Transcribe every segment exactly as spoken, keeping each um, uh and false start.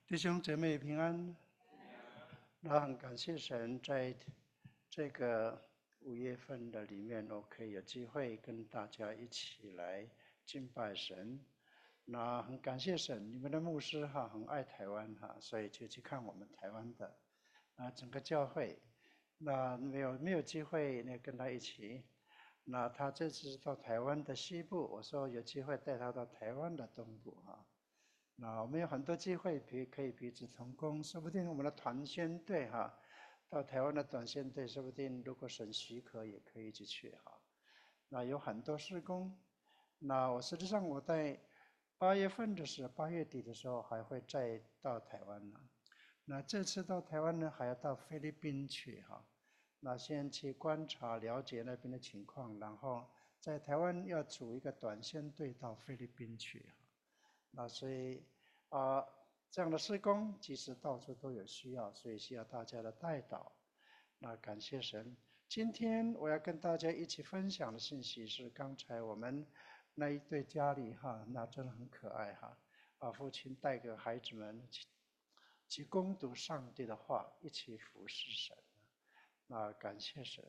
弟兄姐妹平安。那很感谢神，在这个五月份的里面，我可以有机会跟大家一起来敬拜神。那很感谢神，你们的牧师哈很爱台湾哈，所以就去看我们台湾的啊整个教会。那没有没有机会呢跟他一起。那他这次到台湾的西部，我说有机会带他到台湾的东部哈。那我们有很多机会彼可以彼此同工，说不定我们的团宣队哈，到台湾的短宣队，说不定如果神许可，也可以一起去哈。那有很多事工，那我实际上我在八月份的时候，八月底的时候还会再到台湾呢。那这次到台湾呢，还要到菲律宾去哈。那先去观察了解那边的情况，然后在台湾要组一个短宣队到菲律宾去。那所以啊、呃，这样的施工其实到处都有需要，所以需要大家的带导。那感谢神。今天我要跟大家一起分享的信息是刚才我们那一对家里哈，那真的很可爱哈，把父亲带给孩子们去去攻读上帝的话，一起服侍神。那感谢神。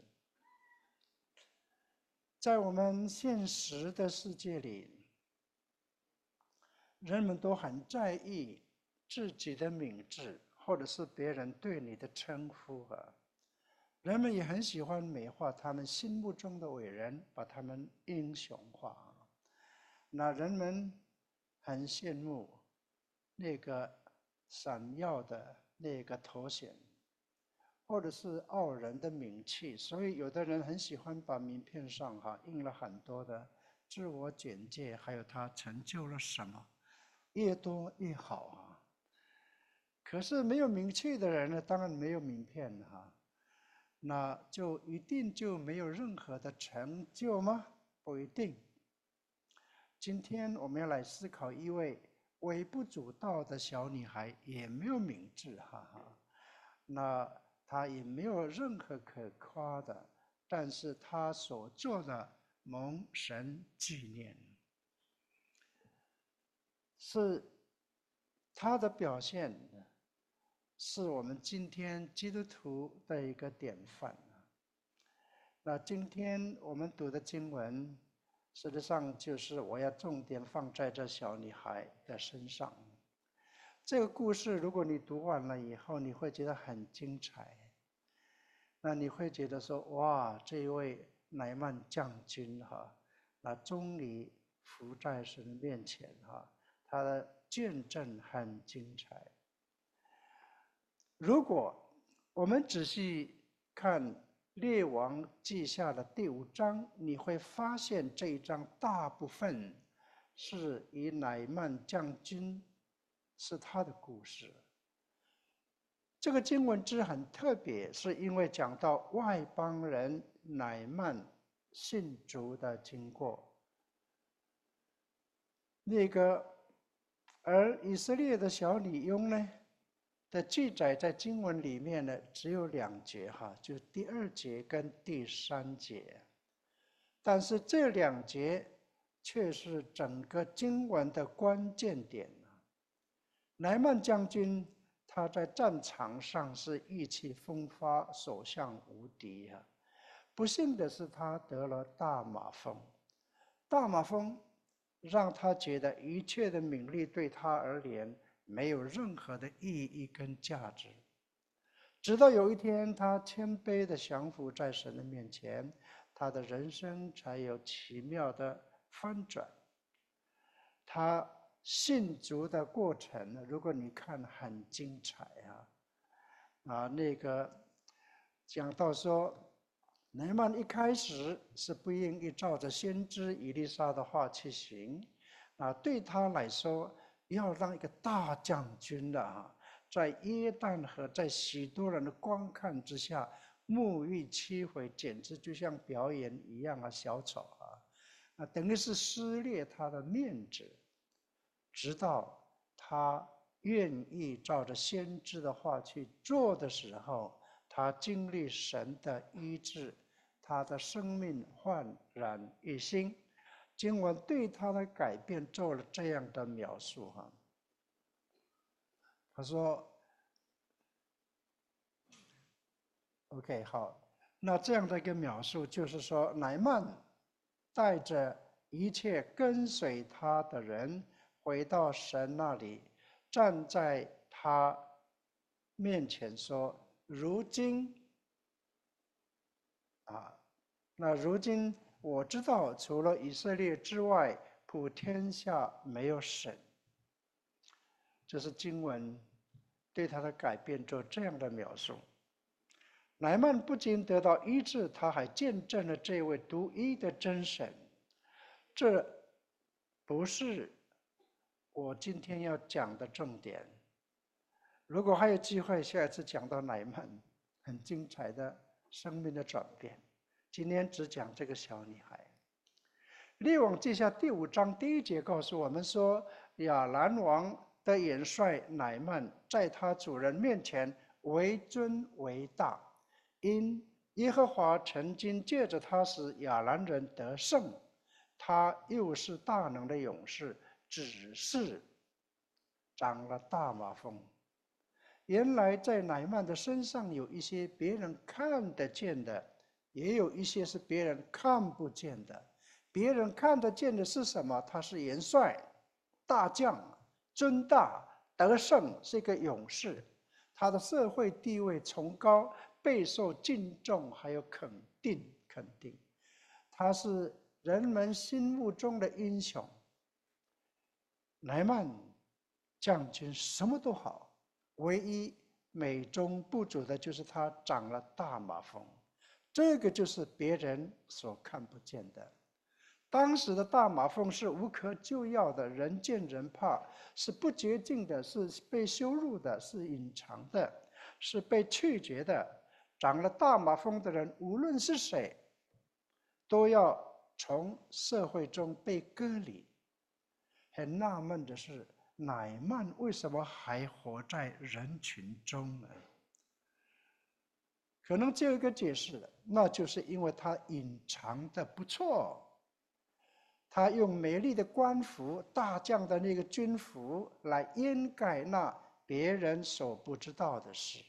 在我们现实的世界里，人们都很在意自己的名字，或者是别人对你的称呼啊。人们也很喜欢美化他们心目中的伟人，把他们英雄化。那人们很羡慕那个闪耀的那个头衔，或者是傲人的名气，所以有的人很喜欢把名片上哈印了很多的自我简介，还有他成就了什么。越多越好啊！可是没有名气的人呢，当然没有名片哈，那就一定就没有任何的成就吗？不一定。今天我们要来思考一位微不足道的小女孩，也没有名字哈哈，那她也没有任何可夸的，但是她所做的蒙神纪念。是他的表现，是我们今天基督徒的一个典范。那今天我们读的经文，实际上就是我要重点放在这小女孩的身上。这个故事，如果你读完了以后，你会觉得很精彩。那你会觉得说，哇，这一位乃曼将军哈，那终于伏在神面前哈。他的见证很精彩。如果我们仔细看《列王记下》的第五章，你会发现这一章大部分是以乃曼将军是他的故事。这个经文之很特别，是因为讲到外邦人乃曼信主的经过。那个而以色列的小女佣呢的记载在经文里面呢，只有两节哈，就第二节跟第三节。但是这两节却是整个经文的关键点。乃曼将军他在战场上是意气风发，所向无敌啊。不幸的是，他得了大麻风。大麻风让他觉得一切的名利对他而言没有任何的意义跟价值。直到有一天，他谦卑的降服在神的面前，他的人生才有奇妙的翻转。他信主的过程，如果你看很精彩啊，啊，那个讲到说，乃曼一开始是不愿意照着先知以利沙的话去行，啊，对他来说，要让一个大将军的啊，在约旦河，在许多人的观看之下，沐浴七回，简直就像表演一样啊，小丑啊，啊，等于是撕裂他的面子。直到他愿意照着先知的话去做的时候，他经历神的医治，他的生命焕然一新。经文对他的改变做了这样的描述哈。 他说 ：“OK， 好，那这样的一个描述就是说，乃曼带着一切跟随他的人回到神那里，站在他面前说：如今啊，那如今我知道，除了以色列之外，普天下没有神。”这是经文对他的改变做这样的描述。乃曼不仅得到医治，他还见证了这位独一的真神。这不是我今天要讲的重点。如果还有机会，下一次讲到乃曼很精彩的生命的转变。今天只讲这个小女孩。列王记下第五章第一节告诉我们说，亚兰王的元帅乃曼在他主人面前为尊为大，因耶和华曾经借着他使亚兰人得胜，他又是大能的勇士，只是长了大麻风。原来在乃曼的身上有一些别人看得见的，也有一些是别人看不见的。别人看得见的是什么？他是元帅、大将、尊大、得胜，是一个勇士。他的社会地位崇高，备受敬重，还有肯定。肯定，他是人们心目中的英雄。乃曼将军什么都好，唯一美中不足的就是他长了大麻风，这个就是别人所看不见的。当时的大麻风是无可救药的，人见人怕，是不洁净的，是被羞辱的，是隐藏的，是被拒绝的。长了大麻风的人，无论是谁，都要从社会中被隔离。很纳闷的是，乃曼为什么还活在人群中呢？可能只有一个解释，那就是因为他隐藏的不错。他用美丽的官服、大将的那个军服来掩盖那别人所不知道的事。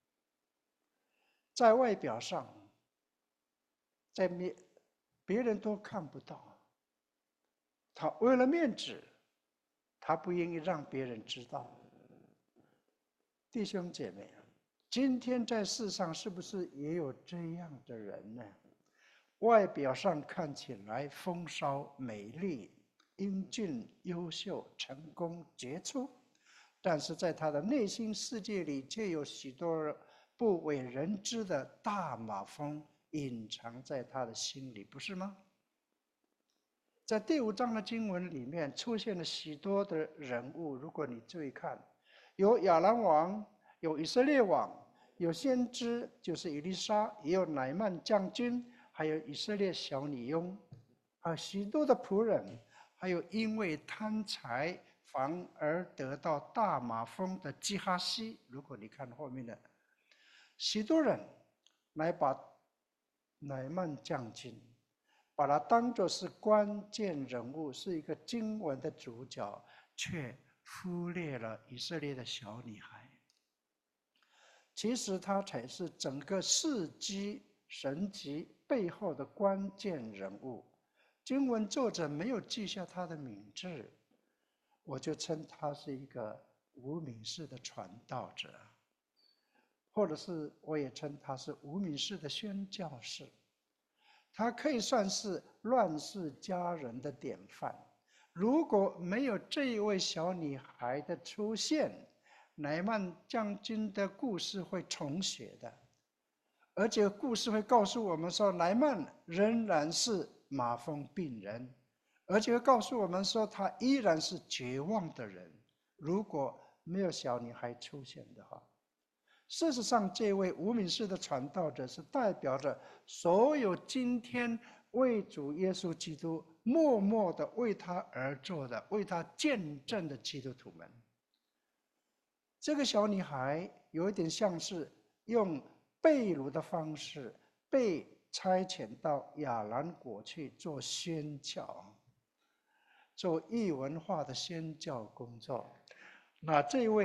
在外表上，在面别人都看不到。他为了面子，他不愿意让别人知道。弟兄姐妹，今天在世上是不是也有这样的人呢？外表上看起来风骚、美丽、英俊、优秀、成功、杰出，但是在他的内心世界里，却有许多不为人知的大麻风隐藏在他的心里，不是吗？在第五章的经文里面出现了许多的人物，如果你注意看，有亚兰王，有以色列王，有先知，就是以利沙，也有乃曼将军，还有以色列小女佣，还有许多的仆人，还有因为贪财反而得到大麻风的基哈西。如果你看后面的，许多人来把乃曼将军，把他当作是关键人物，是一个经文的主角，却忽略了以色列的小女孩。其实他才是整个事迹神迹背后的关键人物。经文作者没有记下他的名字，我就称他是一个无名氏的传道者，或者是我也称他是无名氏的宣教士。他可以算是乱世佳人的典范。如果没有这一位小女孩的出现，乃曼将军的故事会重写的，而且故事会告诉我们说，乃曼仍然是麻风病人，而且会告诉我们说，他依然是绝望的人。如果没有小女孩出现的话，事实上，这位无名氏的传道者是代表着所有今天为主耶稣基督默默的为他而做的、为他见证的基督徒们。这个小女孩有一点像是用被掳的方式被差遣到亚兰国去做宣教，做异文化的宣教工作。那这位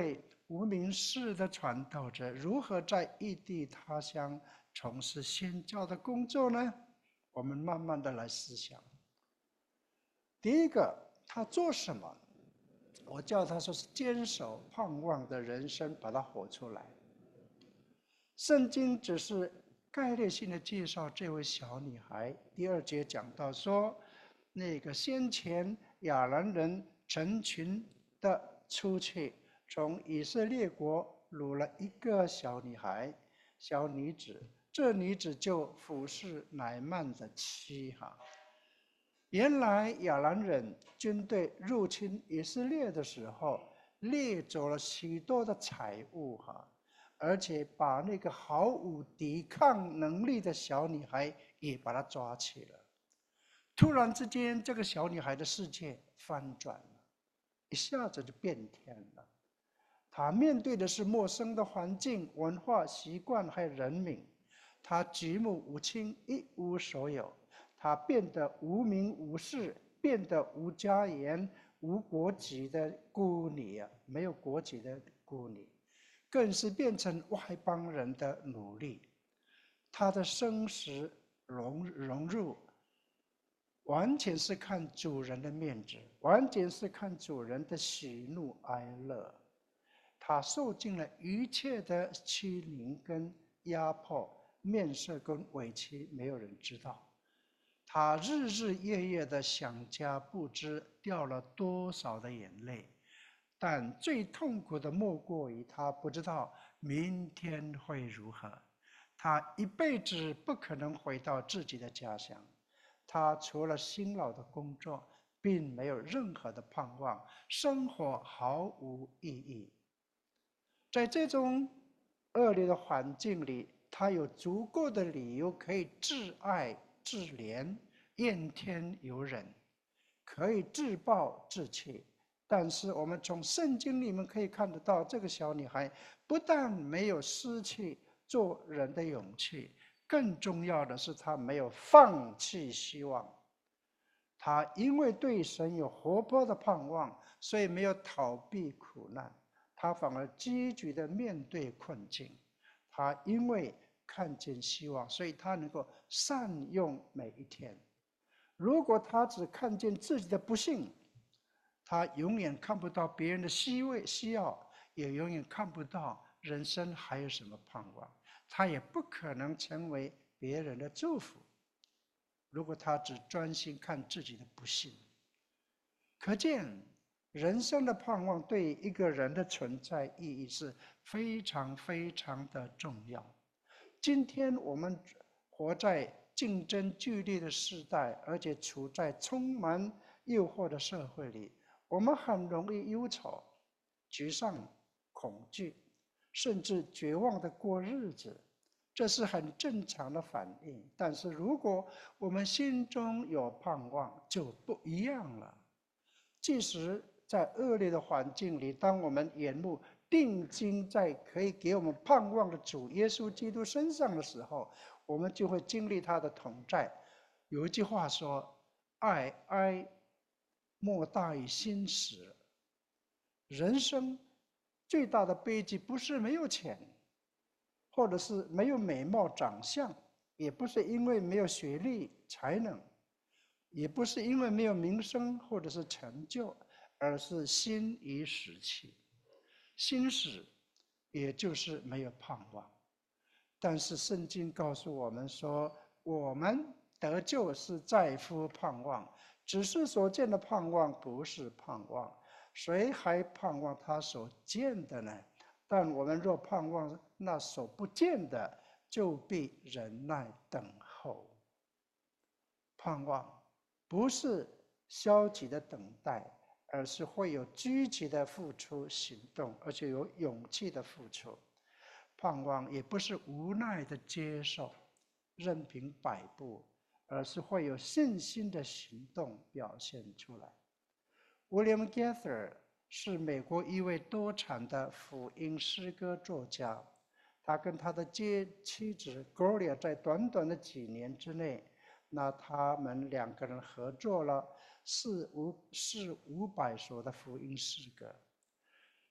无名氏的传道者，如何在异地他乡从事宣教的工作呢？我们慢慢的来思想。第一个，他做什么？我叫他说是坚守盼望的人生，把它活出来。圣经只是概略性的介绍这位小女孩。第二节讲到说，那个先前亚兰人成群的出去，从以色列国掳了一个小女孩、小女子，这女子就服侍乃曼的妻哈。原来亚兰人军队入侵以色列的时候，掠走了许多的财物哈，而且把那个毫无抵抗能力的小女孩也把她抓起了。突然之间，这个小女孩的世界翻转了，一下子就变天了。她面对的是陌生的环境、文化、习惯还有人民，她举目无亲，一无所有。他变得无名无事，变得无家园、无国籍的孤女啊，没有国籍的孤女，更是变成外邦人的奴隶。他的生死融融入，完全是看主人的面子，完全是看主人的喜怒哀乐。他受尽了一切的欺凌跟压迫，面色跟委屈，没有人知道。他日日夜夜的想家，不知掉了多少的眼泪，但最痛苦的莫过于他不知道明天会如何。他一辈子不可能回到自己的家乡，他除了辛劳的工作，并没有任何的盼望，生活毫无意义。在这种恶劣的环境里，他有足够的理由可以自爱自怜，怨天尤人，可以自暴自弃。但是我们从圣经里面可以看得到，这个小女孩不但没有失去做人的勇气，更重要的是她没有放弃希望。她因为对神有活泼的盼望，所以没有逃避苦难，她反而积极的面对困境。她因为看见希望，所以他能够善用每一天。如果他只看见自己的不幸，他永远看不到别人的希望需要，也永远看不到人生还有什么盼望。他也不可能成为别人的祝福，如果他只专心看自己的不幸。可见人生的盼望对一个人的存在意义是非常非常的重要。今天我们活在竞争剧烈的时代，而且处在充满诱惑的社会里，我们很容易忧愁、沮丧、恐惧，甚至绝望的过日子，这是很正常的反应。但是如果我们心中有盼望，就不一样了。即使在恶劣的环境里，当我们眼目定睛在可以给我们盼望的主耶稣基督身上的时候，我们就会经历他的同在。有一句话说：“爱哀莫大于心死。”人生最大的悲剧不是没有钱，或者是没有美貌长相，也不是因为没有学历才能，也不是因为没有名声或者是成就，而是心已死去。心死，也就是没有盼望。但是圣经告诉我们说，我们得救是在乎盼望，只是所见的盼望不是盼望，谁还盼望他所见的呢？但我们若盼望那所不见的，就必忍耐等候。盼望不是消极的等待，而是会有积极的付出行动，而且有勇气的付出。盼望也不是无奈的接受，任凭摆布，而是会有信心的行动表现出来。William Gaither 是美国一位多产的福音诗歌作家，他跟他的妻子 Gloria 在短短的几年之内，那他们两个人合作了四五四五百首的福音诗歌。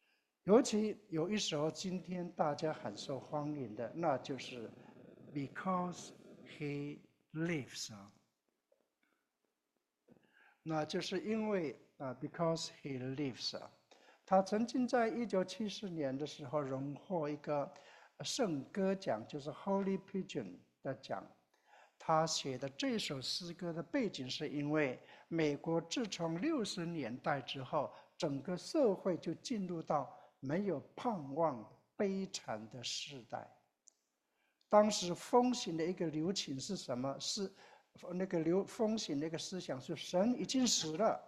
尤其有一首今天大家很受欢迎的，那就是 Because He Lives 啊，那就是因为啊 ，Because He Lives 啊，他曾经在一九七四年的时候荣获一个圣歌奖，就是 Holy Pigeon 的奖。他写的这首诗歌的背景是因为美国自从六十年代之后，整个社会就进入到没有盼望、悲惨的时代。当时风行的一个流行是什么？是那个流风行的一个思想是神已经死了，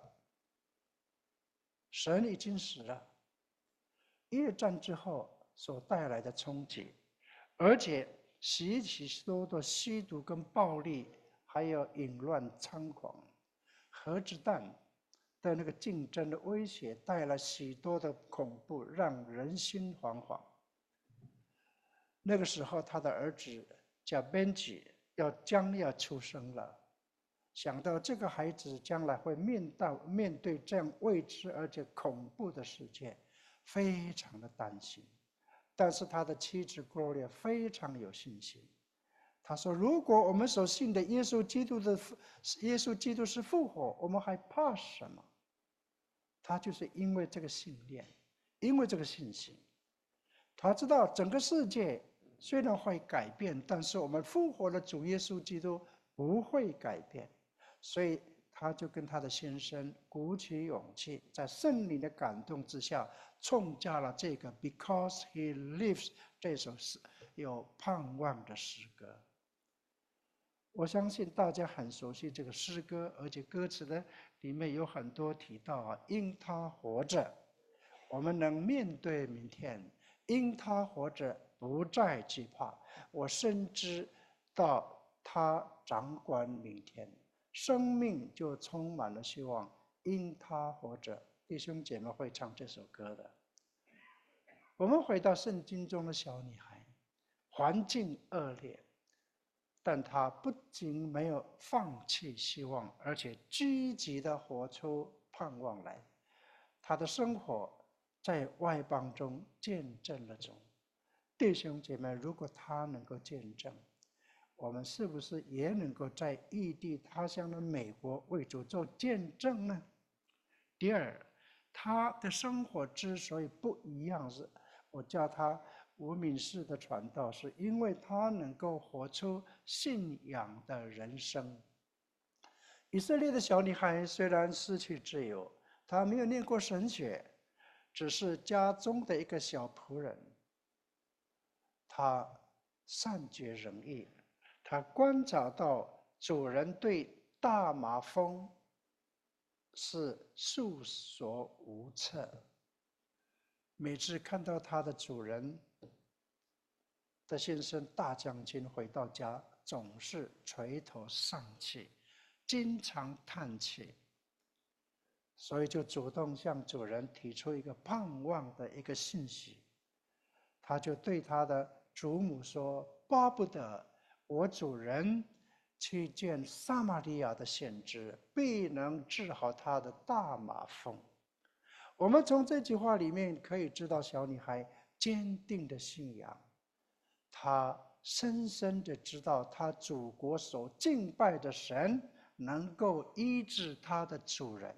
神已经死了。越战之后所带来的冲击，而且许许多多吸毒跟暴力，还有淫乱猖狂，核子弹的那个竞争的威胁，带来许多的恐怖，让人心惶惶。那个时候，他的儿子叫 Benji 要将要出生了，想到这个孩子将来会面到面对这样未知而且恐怖的世界，非常的担心。但是他的妻子 Gloria 非常有信心，他说：“如果我们所信的耶稣基督的耶稣基督是复活，我们还怕什么？”他就是因为这个信念，因为这个信心，他知道整个世界虽然会改变，但是我们复活的主耶稣基督不会改变，所以他就跟他的先生鼓起勇气，在圣灵的感动之下，创造了这个 Because He Lives 这首诗有盼望的诗歌。我相信大家很熟悉这个诗歌，而且歌词呢里面有很多提到啊，因他活着，我们能面对明天；因他活着，不再惧怕。我深知到他掌管明天，生命就充满了希望。因他活着，弟兄姐妹会唱这首歌的。我们回到圣经中的小女孩，环境恶劣。但他不仅没有放弃希望，而且积极地活出盼望来。他的生活在外邦中见证了主。弟兄姐妹，如果他能够见证，我们是不是也能够在异地他乡的美国为主做见证呢？第二，他的生活之所以不一样，是我叫他无名氏的传道，是因为他能够活出信仰的人生。以色列的小女孩虽然失去自由，她没有念过神学，只是家中的一个小仆人。她善解人意，她观察到主人对大麻风是束手无策。每次看到他的主人的先生大将军回到家，总是垂头丧气，经常叹气，所以就主动向主人提出一个盼望的一个信息。他就对他的祖母说：“巴不得我主人去见撒玛利亚的先知，必能治好他的大麻风。”我们从这句话里面可以知道，小女孩坚定的信仰，她深深的知道，她祖国所敬拜的神能够医治她的主人。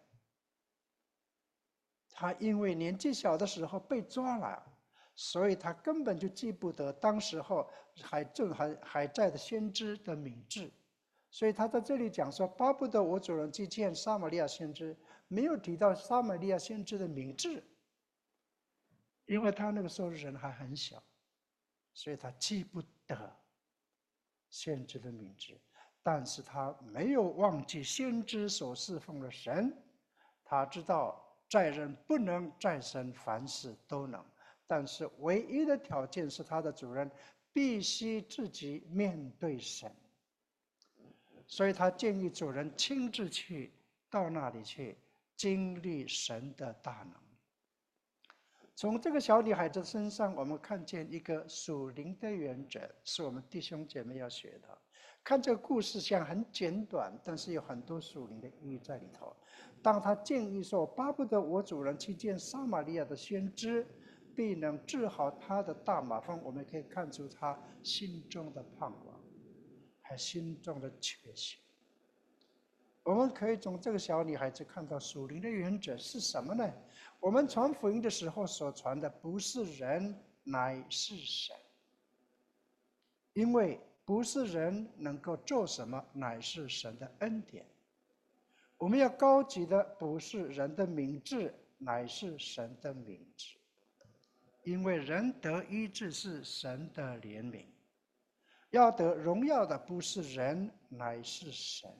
她因为年纪小的时候被抓了，所以她根本就记不得当时候还正还还在的先知的名字，所以她在这里讲说，巴不得我主人去见撒玛利亚先知。没有提到撒玛利亚先知的名字，因为他那个时候人还很小，所以他记不得先知的名字。但是他没有忘记先知所侍奉的神，他知道在人不能，在神凡事都能。但是唯一的条件是他的主人必须自己面对神，所以他建议主人亲自去到那里去。经历神的大能。从这个小女孩子身上，我们看见一个属灵的原则，是我们弟兄姐妹要学的。看这个故事像很简短，但是有很多属灵的意义在里头。当他建议说：“巴不得我主人去见撒玛利亚的先知， 必能治好他的大麻风。我们可以看出他心中的盼望，还心中的确信。我们可以从这个小女孩子看到属灵的原则是什么呢？我们传福音的时候所传的不是人，乃是神。因为不是人能够做什么，乃是神的恩典。我们要高举的不是人的名字，乃是神的名字。因为人得医治是神的怜悯，要得荣耀的不是人，乃是神。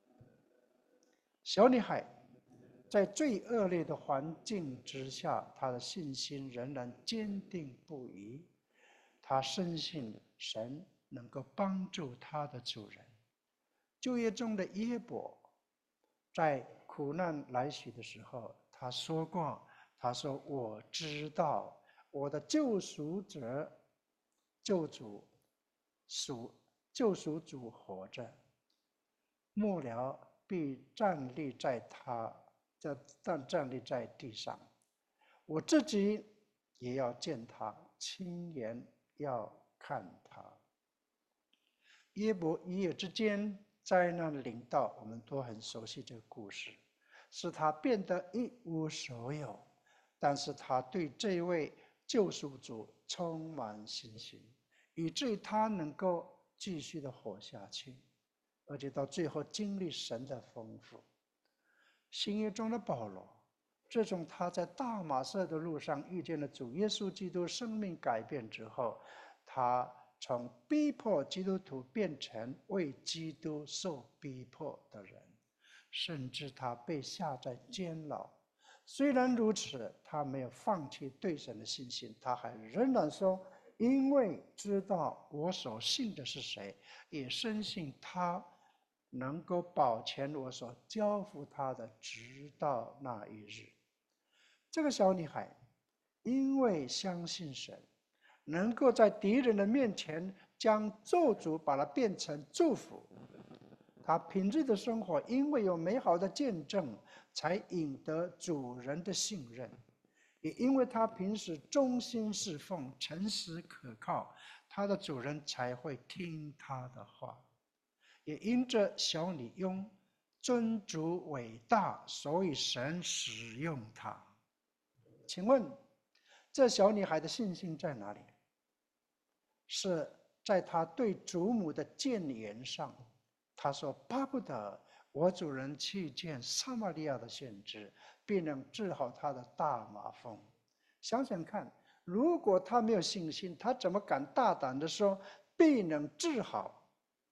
小女孩在最恶劣的环境之下，她的信心仍然坚定不移。她深信神能够帮助她的主人。旧约中的耶伯，在苦难来袭的时候，他说过：“他说我知道我的救赎者、救主、属救赎主活着，末了必站立在他，站站立在地上。我自己也要见他，亲眼要看他。”耶伯一夜之间灾难临到，我们都很熟悉这个故事，使他变得一无所有。但是他对这位救赎主充满信心，以至于他能够继续的活下去，而且到最后经历神的丰富。新约中的保罗，自从他在大马色的路上遇见了主耶稣基督，生命改变之后，他从逼迫基督徒变成为基督受逼迫的人，甚至他被下在监牢。虽然如此，他没有放弃对神的信心，他还仍然说：“因为知道我所信的是谁，也深信他能够保全我所交付他的，直到那一日。”这个小女孩因为相信神，能够在敌人的面前将咒诅把它变成祝福。他平日的生活因为有美好的见证，才赢得主人的信任。也因为他平时忠心侍奉、诚实可靠，他的主人才会听他的话。也因着小女佣尊主伟大，所以神使用他。请问这小女孩的信心在哪里？是在她对主母的谏言上。她说：“巴不得我主人去见撒玛利亚的先知，必能治好他的大麻风。”想想看，如果他没有信心，他怎么敢大胆地说必能治好？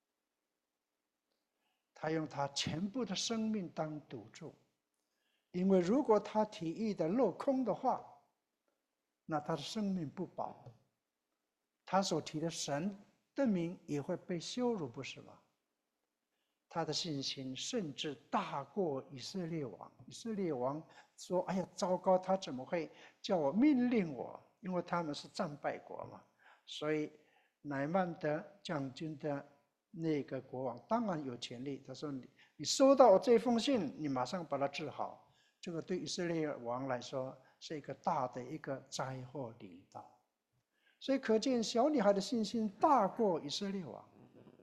他用他全部的生命当赌注，因为如果他提议的落空的话，那他的生命不保，他所提的神的名也会被羞辱，不是吗？他的信心甚至大过以色列王。以色列王说：“哎呀，糟糕！他怎么会叫我命令我？因为他们是战败国嘛。”所以乃曼德将军的那个国王当然有权利。他说：“你你收到我这封信，你马上把它治好。”这个对以色列王来说是一个大的一个灾祸临到。所以可见小女孩的信心大过以色列王。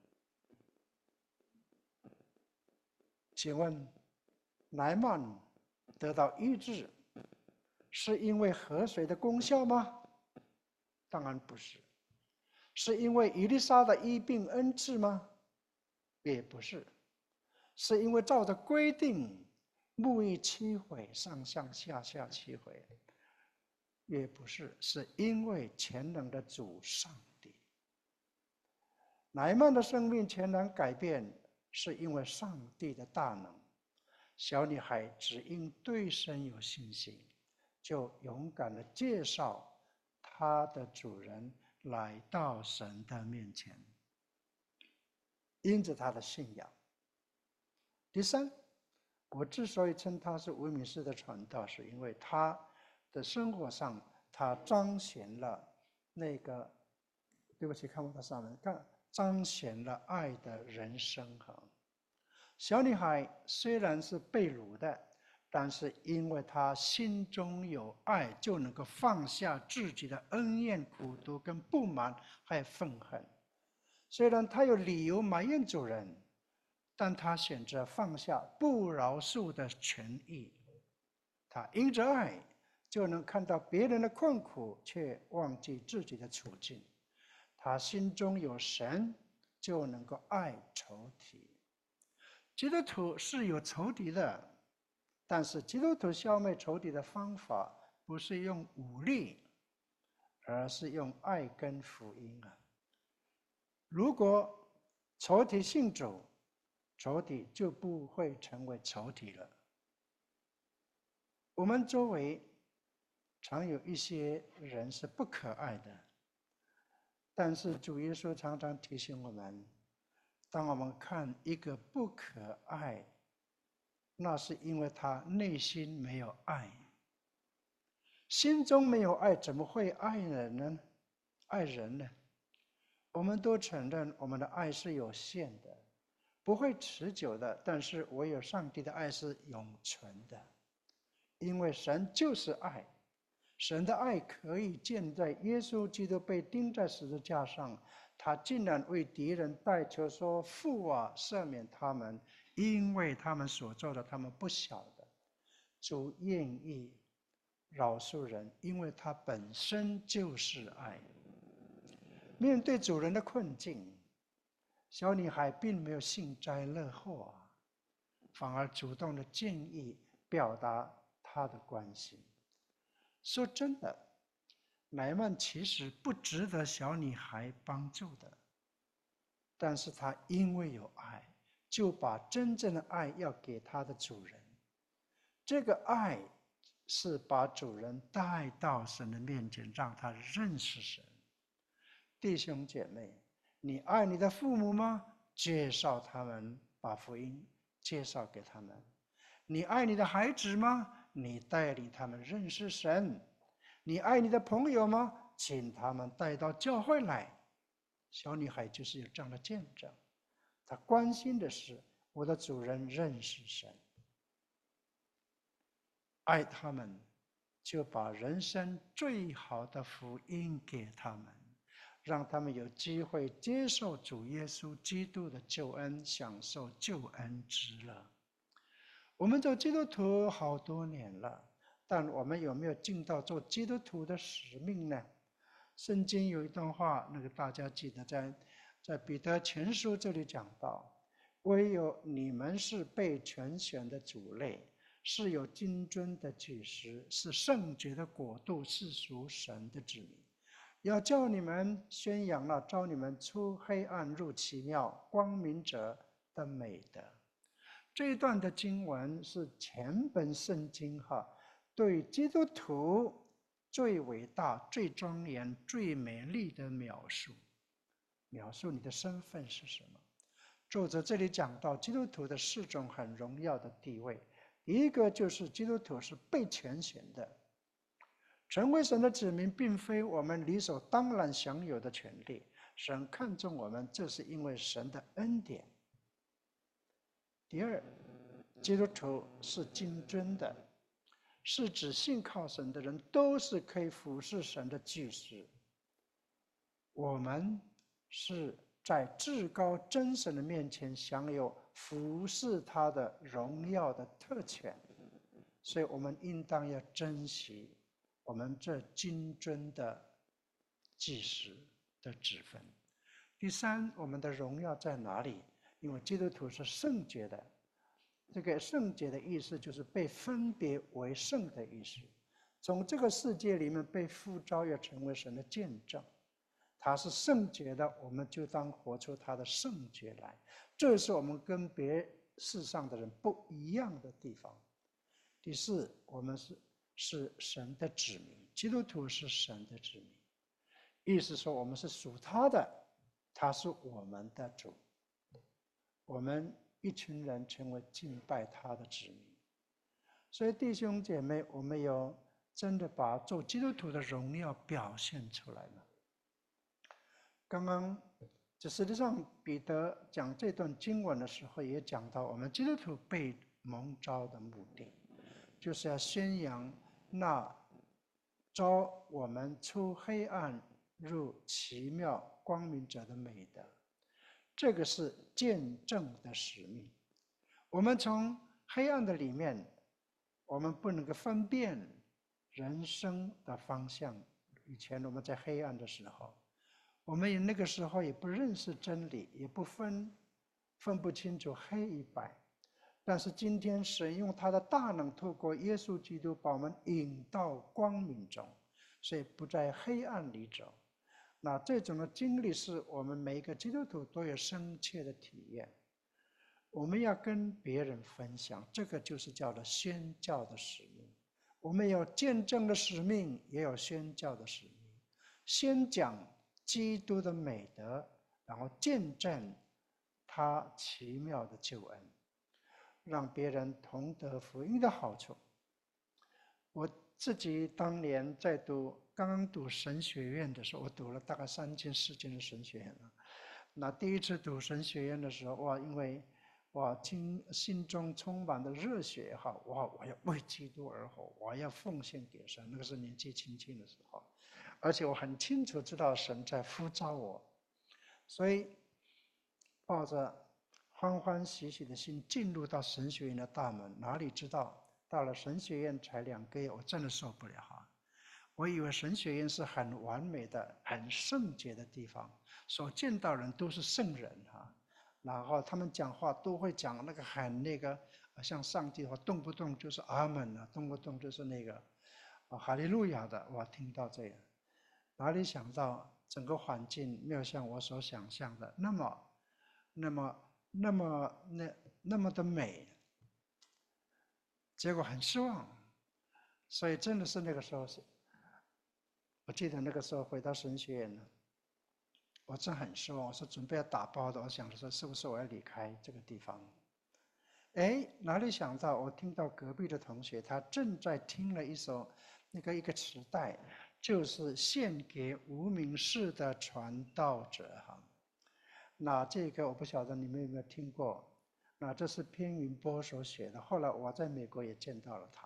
请问，乃曼得到医治，是因为河水的功效吗？当然不是。是因为以利沙的医病恩赐吗？也不是。是因为照着规定，沐浴七回，上上下下七回？也不是。是因为全能的主上帝。乃曼的生命全然改变，是因为上帝的大能。小女孩只因对神有信心，就勇敢地介绍她的主人来到神的面前，因着她的信仰。第三，我之所以称她是维敏式的传道，是因为她的生活上，她彰显了那个，对不起，看不到上面，看彰显了爱的人生。小女孩虽然是被掳的， 但是因为他心中有爱，就能够放下自己的恩怨、苦毒跟不满还有愤恨。虽然他有理由埋怨主人，但他选择放下不饶恕的权益。他因着爱，就能看到别人的困苦，却忘记自己的处境。他心中有神，就能够爱仇敌。基督徒是有仇敌的，但是基督徒消灭仇敌的方法不是用武力，而是用爱跟福音啊。如果仇敌信主，仇敌就不会成为仇敌了。我们周围常有一些人是不可爱的，但是主耶稣常常提醒我们，当我们看一个不可爱，那是因为他内心没有爱。心中没有爱，怎么会爱人呢？爱人呢？我们都承认我们的爱是有限的，不会持久的，但是唯有上帝的爱是永存的。因为神就是爱，神的爱可以见在耶稣基督被钉在十字架上，他竟然为敌人代求说：“父啊，赦免他们，因为他们所做的，他们不晓得。”主愿意饶恕人，因为他本身就是爱。面对主人的困境，小女孩并没有幸灾乐祸，反而主动的建议表达她的关心。说真的，乃曼其实不值得小女孩帮助的，但是她因为有爱，就把真正的爱要给她的主人。这个爱是把主人带到神的面前，让他认识神。弟兄姐妹，你爱你的父母吗？介绍他们，把福音介绍给他们。你爱你的孩子吗？你带领他们认识神。你爱你的朋友吗？请他们带到教会来。小女孩就是有这样的见证，她关心的是我的主人认识神，爱他们，就把人生最好的福音给他们，让他们有机会接受主耶稣基督的救恩，享受救恩之乐。我们做基督徒好多年了，但我们有没有尽到做基督徒的使命呢？圣经有一段话，那个大家记得在在彼得前书这里讲到：唯有你们是被拣选的主类，是有金尊的祭司，是圣洁的国度，是属神的子民。要叫你们宣扬了召你们出黑暗入奇妙光明者的美德。这一段的经文是全本圣经哈对基督徒最伟大、最庄严、最美丽的描述。描述你的身份是什么？作者这里讲到基督徒的四种很荣耀的地位。第一个就是基督徒是被拣选的，成为神的子民并非我们理所当然享有的权利，神看重我们，这是因为神的恩典。第二，基督徒是金尊的，是指信靠神的人都是可以服侍神的祭司。我们是在至高真神的面前享有服侍他的荣耀的特权，所以我们应当要珍惜我们这金尊的祭司的职分。第三，我们的荣耀在哪里？因为基督徒是圣洁的，这个圣洁的意思就是被分别为圣的意思。从这个世界里面被呼召要成为神的见证，他是圣洁的，我们就当活出他的圣洁来。这是我们跟别世上的人不一样的地方。第四，我们是是神的子民，基督徒是神的子民，意思说我们是属他的，他是我们的主。我们一群人成为敬拜他的子民。所以弟兄姐妹，我们有真的把做基督徒的荣耀表现出来吗？刚刚这实际上彼得讲这段经文的时候也讲到我们基督徒被蒙召的目的。 就是要宣扬那招我们出黑暗入奇妙光明者的美德。这个是见证的使命。我们从黑暗的里面，我们不能够分辨人生的方向。以前我们在黑暗的时候，我们也那个时候也不认识真理，也不分分不清楚黑与白。但是今天神用他的大能，透过耶稣基督把我们引到光明中，所以不在黑暗里走。那这种的经历是我们每一个基督徒都有深切的体验。我们要跟别人分享，这个就是叫做宣教的使命。我们有见证的使命，也有宣教的使命。先讲基督的美德，然后见证他奇妙的救恩，让别人同得福音的好处。我自己当年在读刚刚读神学院的时候，我读了大概三间四间的神学院了。那第一次读神学院的时候，哇，因为哇，心心中充满了热血也好，哇，我要为基督而活，我要奉献给神。那个是年纪轻轻的时候，而且我很清楚知道神在呼召我，所以抱着欢欢喜喜的心进入到神学院的大门。哪里知道到了神学院才两个月，我真的受不了哈！我以为神学院是很完美的、很圣洁的地方，所见到人都是圣人哈，然后他们讲话都会讲那个很那个，像上帝的话，动不动就是阿门啊，动不动就是那个啊哈利路亚的。我听到这样，哪里想到整个环境没有像我所想象的那么、那么、那么、那那么的美，结果很失望。所以真的是那个时候是。我记得那个时候回到神学院呢，我真很失望。我说准备要打包的，我想说是不是我要离开这个地方？哎，哪里想到我听到隔壁的同学他正在听了一首那个一个磁带，就是献给无名氏的传道者哈。那这个我不晓得你们有没有听过？那这是偏云波所写的。后来我在美国也见到了他。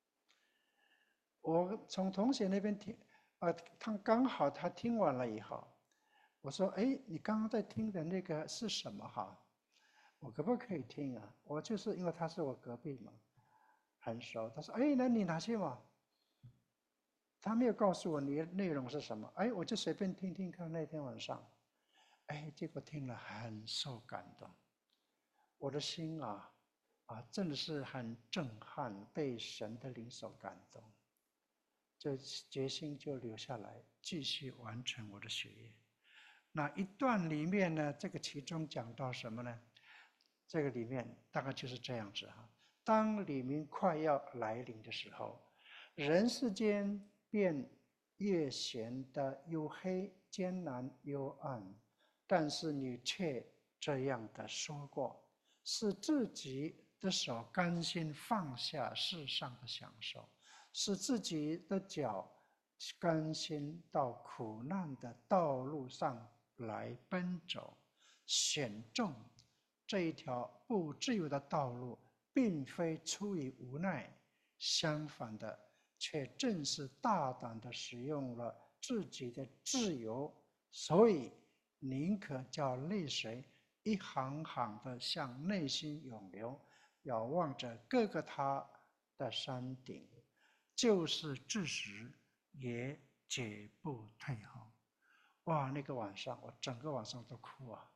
我从同学那边听。啊，他刚好他听完了以后，我说：“哎，你刚刚在听的那个是什么哈？我可不可以听啊？”我就是因为他是我隔壁嘛，很熟。他说：“哎，那你拿去嘛。”他没有告诉我你内容是什么，哎，我就随便听听看。那天晚上，哎，结果听了很受感动，我的心啊，啊，真的是很震撼，被神的灵所感动。就决心就留下来，继续完成我的学业。那一段里面呢，这个其中讲到什么呢？这个里面大概就是这样子哈。当黎明快要来临的时候，人世间便越显得又黑、艰难又暗。但是你却这样的说过，是自己的手甘心放下世上的享受。使自己的脚甘心到苦难的道路上来奔走，选中这一条不自由的道路，并非出于无奈，相反的，却正是大胆的使用了自己的自由，所以宁可叫泪水一行行的向内心涌流，遥望着各个他的山顶。就是至死也绝不退后。哇，那个晚上我整个晚上都哭啊！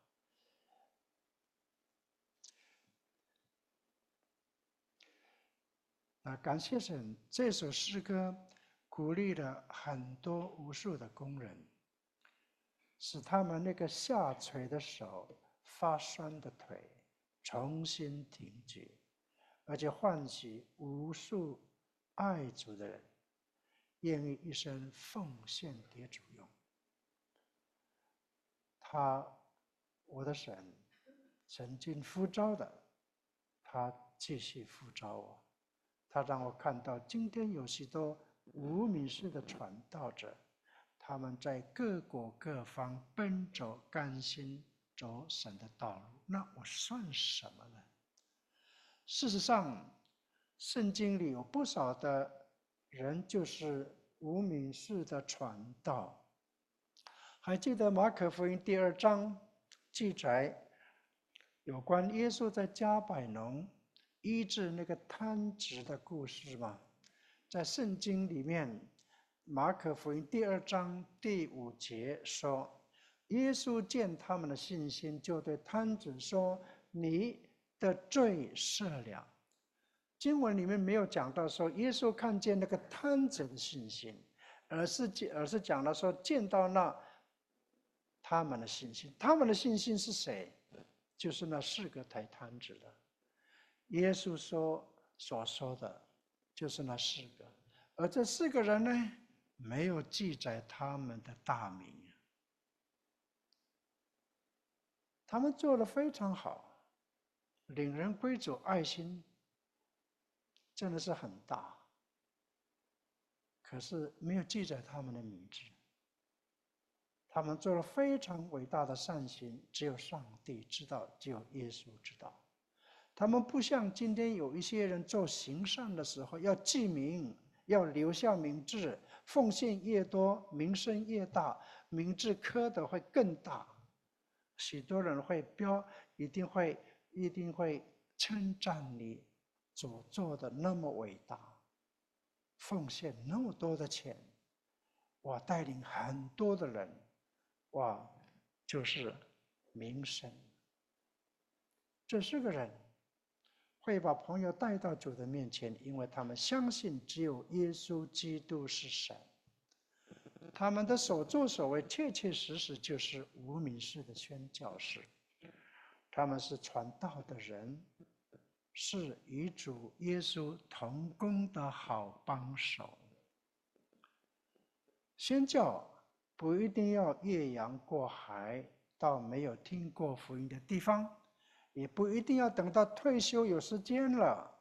啊，感谢神，这首诗歌鼓励了很多无数的工人，使他们那个下垂的手、发酸的腿重新挺举，而且唤起无数爱主的人，愿意一生奉献给主用。他，我的神，曾经呼召的，他继续呼召我。他让我看到，今天有许多无名氏的传道者，他们在各国各方奔走，甘心走神的道路。那我算什么呢？事实上， 圣经里有不少的人就是无名氏的传道。还记得马可福音第二章记载有关耶稣在加百农医治那个瘫子的故事吗？在圣经里面，马可福音第二章第五节说，耶稣见他们的信心，就对瘫子说：“你的罪赦了。”经文里面没有讲到说耶稣看见那个瘫子的信心，而是而是讲了说见到那他们的信心。他们的信心是谁？就是那四个抬瘫子的。耶稣说所说的，就是那四个。而这四个人呢，没有记载他们的大名。他们做得非常好，领人归主，爱心真的是很大，可是没有记载他们的名字。他们做了非常伟大的善行，只有上帝知道，只有耶稣知道。他们不像今天有一些人做行善的时候要记名，要留下名字，奉献越多，名声越大，名字刻的会更大。许多人会标，一定会一定会称赞你所做的那么伟大，奉献那么多的钱，我带领很多的人，哇，就是名声。这四个人会把朋友带到主的面前，因为他们相信只有耶稣基督是神。他们的所作所为切切实实就是无名氏的宣教士，他们是传道的人，是与主耶稣同工的好帮手。宣教不一定要越洋过海到没有听过福音的地方，也不一定要等到退休有时间了。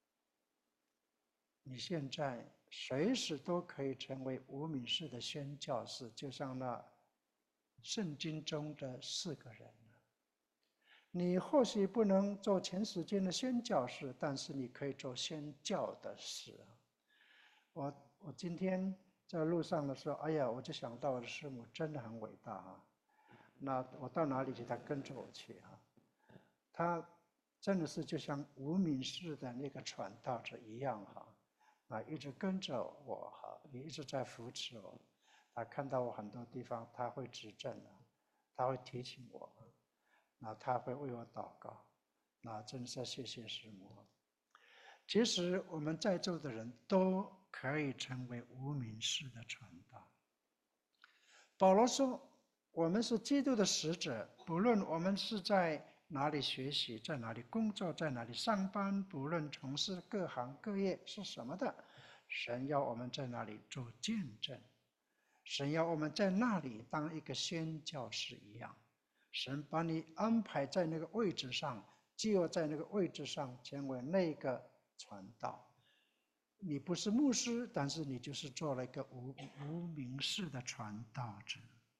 你现在随时都可以成为无名氏的宣教士，就像那圣经中的四个人。你或许不能做全时间的宣教士，但是你可以做宣教的事。我我今天在路上的时候，哎呀，我就想到我的师母真的很伟大啊。那我到哪里去，她跟着我去啊。她真的是就像无名氏的那个传道者一样哈。啊，一直跟着我哈，也一直在扶持我。他看到我很多地方，他会指正的，他会提醒我，那他会为我祷告，那真是谢谢师母。其实我们在座的人都可以成为无名氏的传道。保罗说，我们是基督的使者，不论我们是在哪里学习，在哪里工作，在哪里上班，不论从事各行各业是什么的，神要我们在那里做见证，神要我们在那里当一个宣教士一样。神把你安排在那个位置上，就要在那个位置上成为那个传道。你不是牧师，但是你就是做了一个无无名氏的传道者。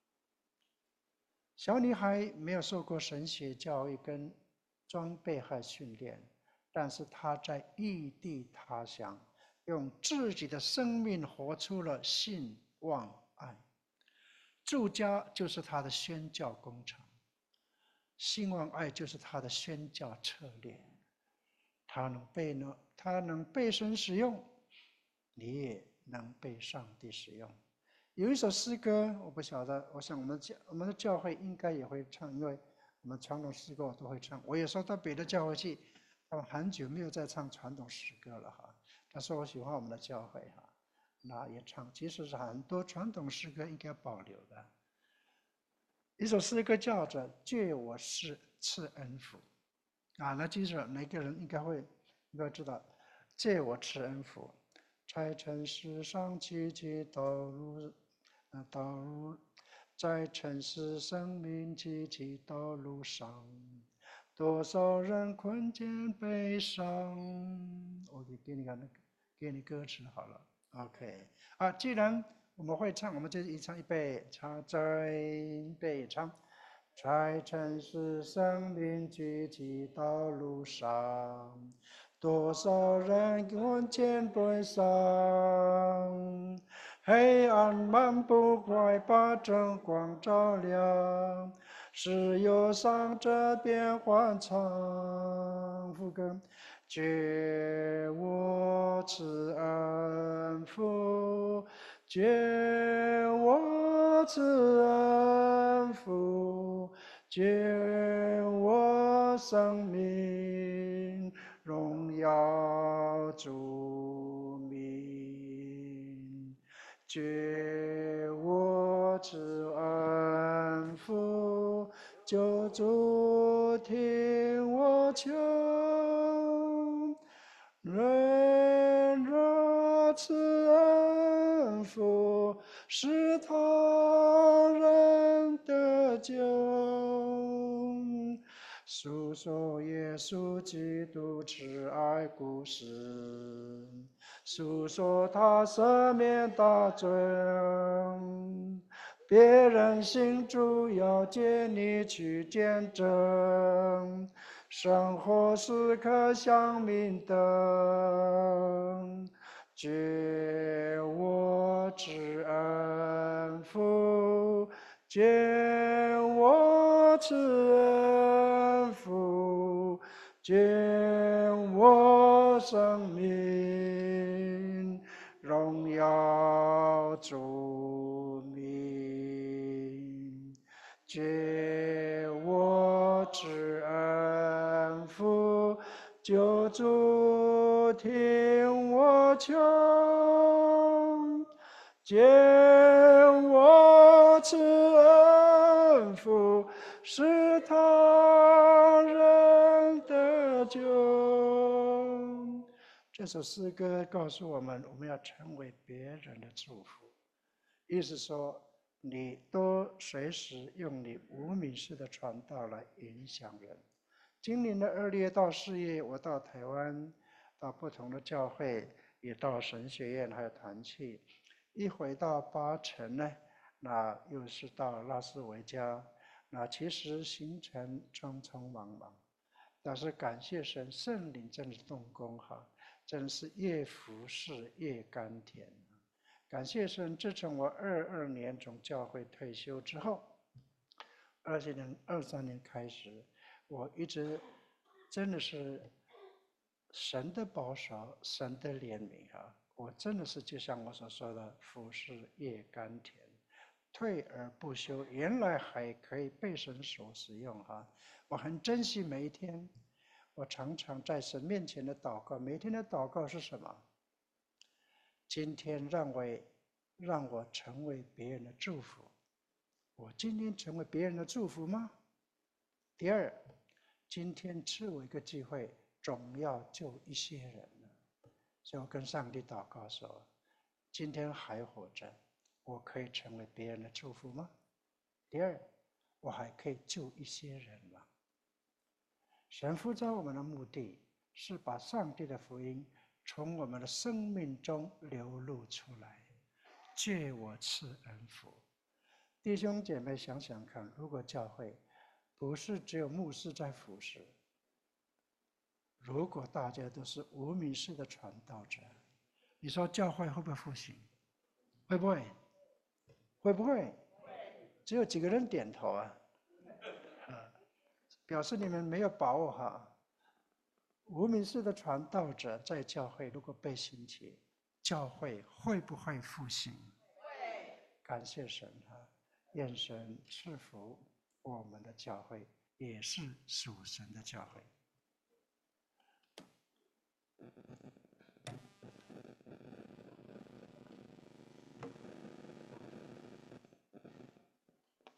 小女孩没有受过神学教育跟装备和训练，但是她在异地他乡，用自己的生命活出了信望爱。住家就是她的宣教工程，信望爱就是她的宣教策略。她能被呢，她能被神使用，你也能被上帝使用。有一首诗歌，我不晓得，我想我们教我们的教会应该也会唱，因为我们传统诗歌我都会唱。我有时候到别的教会去，他们很久没有再唱传统诗歌了哈。但是我喜欢我们的教会哈，那也唱。其实是很多传统诗歌应该保留的。一首诗歌叫做“借我是赐恩福”，啊，那其实每个人应该会应该知道，“借我赐恩福”。在尘世上崎岖道路，呃，道路，在尘世生命崎岖道路上，多少人困倦悲伤。我给给你看那个，给你歌词好了。OK， 啊，既然我们会唱，我们就一唱一备，唱在备唱，在尘世生命崎岖道路上。 多少人看见悲伤，黑暗漫步快把真光照亮，使忧伤这变欢畅。副歌，觉我慈恩福，觉我慈恩福，觉我生命。荣耀主名，觉我之恩福，救主听我求。人若赐恩福，使他人得救。诉说耶稣基督慈爱故事，诉说他赦免大罪。别人信主要借你去见证，生活时刻向明灯。觉我之恩福，觉我之恩福，觉我生命，荣耀主名。觉我之恩福，救主听我求。觉我之恩福，使他人得救。这首诗歌告诉我们，我们要成为别人的祝福。意思说，你都随时用你无名氏的传道来影响人。今年的二月到四月，我到台湾，到不同的教会，也到神学院，还有团契。一回到八城呢，那又是到拉斯维加，那其实行程匆匆忙忙，但是感谢神，圣灵真是动工哈，真是越服侍越甘甜。感谢神，自从我二二年从教会退休之后，二三年二三年开始，我一直真的是神的保守，神的怜悯啊！我真的是就像我所说的，服侍越甘甜，退而不休，原来还可以被神所使用哈！我很珍惜每一天，我常常在神面前的祷告，每天的祷告是什么？今天让我让我成为别人的祝福，我今天成为别人的祝福吗？第二，今天赐我一个机会，总要救一些人。所以我跟上帝祷告说，今天还活着，我可以成为别人的祝福吗？第二，我还可以救一些人吗？神呼召我们的目的是把上帝的福音从我们的生命中流露出来，借我赐恩福。弟兄姐妹想想看，如果教会不是只有牧师在服侍，如果大家都是无名氏的传道者，你说教会会不会复兴？会不会？会不会？只有几个人点头啊，啊，表示你们没有把握哈。无名氏的传道者在教会如果被兴起，教会会不会复兴？会。感谢神哈，愿神赐福我们的教会，也是属神的教会。